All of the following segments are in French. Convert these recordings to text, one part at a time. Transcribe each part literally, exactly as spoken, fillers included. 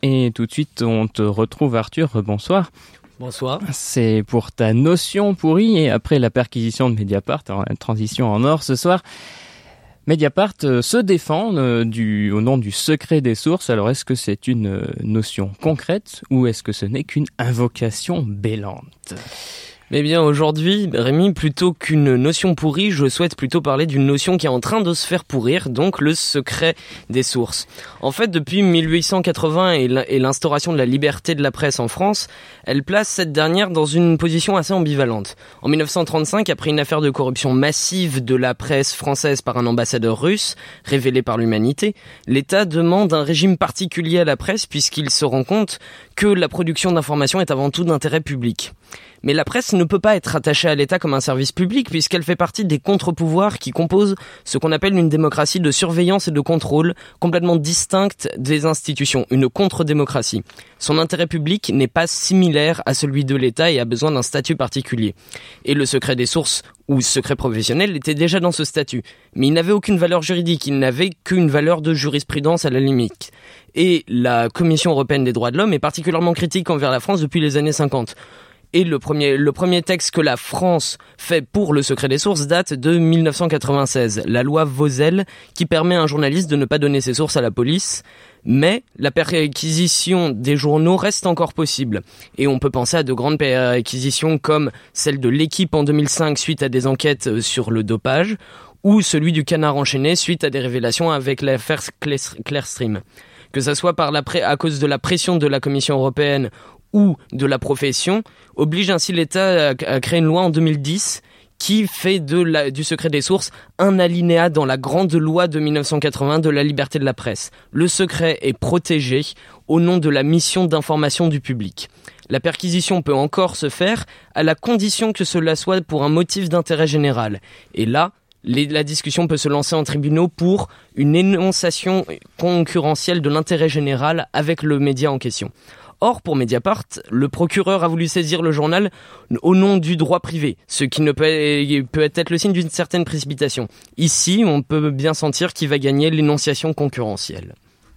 Et tout de suite, on te retrouve Arthur, bonsoir. Bonsoir. C'est pour ta notion pourrie et après la perquisition de Mediapart, alors la transition en or ce soir. Mediapart euh, se défend euh, du, au nom du secret des sources. Alors est-ce que c'est une euh, notion concrète ou est-ce que ce n'est qu'une invocation bêlante ? Eh bien aujourd'hui, Rémi, plutôt qu'une notion pourrie, je souhaite plutôt parler d'une notion qui est en train de se faire pourrir, donc le secret des sources. En fait, depuis mille huit cent quatre-vingts et l'instauration de la liberté de la presse en France, elle place cette dernière dans une position assez ambivalente. En mille neuf cent trente-cinq, après une affaire de corruption massive de la presse française par un ambassadeur russe, révélée par l'Humanité, l'État demande un régime particulier à la presse puisqu'il se rend compte que la production d'informations est avant tout d'intérêt public. Mais la presse ne peut pas être attachée à l'État comme un service public puisqu'elle fait partie des contre-pouvoirs qui composent ce qu'on appelle une démocratie de surveillance et de contrôle complètement distincte des institutions, une contre-démocratie. Son intérêt public n'est pas similaire à celui de l'État et a besoin d'un statut particulier. Et le secret des sources ou secret professionnel était déjà dans ce statut. Mais il n'avait aucune valeur juridique, il n'avait qu'une valeur de jurisprudence à la limite. Et la Commission européenne des droits de l'homme est particulièrement critique envers la France depuis les années cinquante. Et le premier, le premier texte que la France fait pour le secret des sources date de mille neuf cent quatre-vingt-seize, la loi Vauzel, qui permet à un journaliste de ne pas donner ses sources à la police. Mais la perquisition des journaux reste encore possible. Et on peut penser à de grandes perquisitions comme celle de l'Équipe en deux mille cinq suite à des enquêtes sur le dopage, ou celui du Canard enchaîné suite à des révélations avec l'affaire Clearstream. Que ça soit par la pré- à cause de la pression de la Commission européenne ou de la profession, oblige ainsi l'État à créer une loi en deux mille dix qui fait de la, du secret des sources un alinéa dans la grande loi de mille neuf cent quatre-vingts de la liberté de la presse. Le secret est protégé au nom de la mission d'information du public. La perquisition peut encore se faire à la condition que cela soit pour un motif d'intérêt général. Et là, les, la discussion peut se lancer en tribunaux pour une énonciation concurrentielle de l'intérêt général avec le média en question. Or, pour Mediapart, le procureur a voulu saisir le journal au nom du droit privé, ce qui ne peut, peut être le signe d'une certaine précipitation. Ici, on peut bien sentir qu'il va gagner l'énonciation concurrentielle.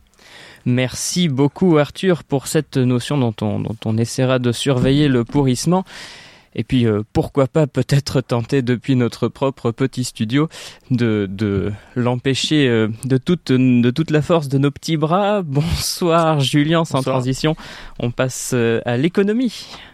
Merci beaucoup Arthur pour cette notion dont on, dont on essaiera de surveiller le pourrissement. Et puis, euh, pourquoi pas peut-être tenter depuis notre propre petit studio de, de l'empêcher euh, de, toute, de toute la force de nos petits bras. Bonsoir Julien, sans Bonsoir. Transition. On passe euh, à l'économie.